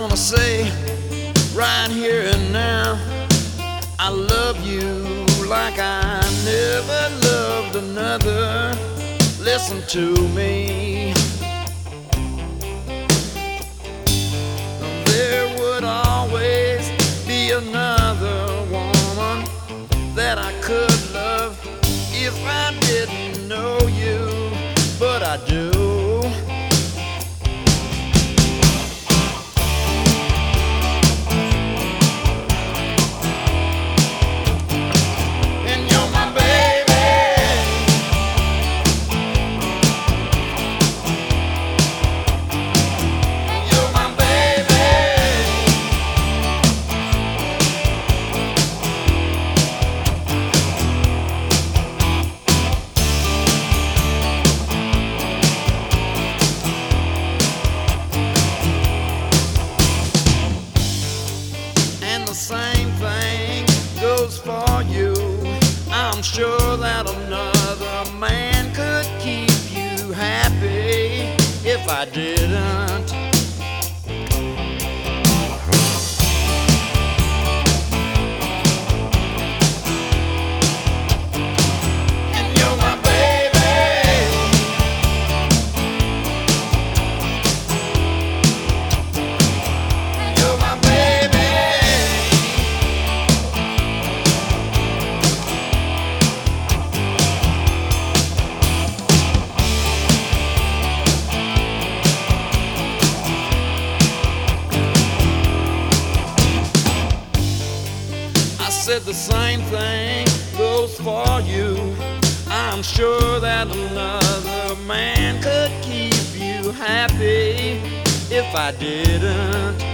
wanna say right here and now, I love you like I never loved another. Listen to me. There would always be another woman that I could love if I didn't know you, but I do. The same thing goes for you. I'm sure that another man could keep you happy if I didn't. And you're my baby. You're my baby. Said the same thing goes for you. I'm sure that another man could keep you happy if I didn't.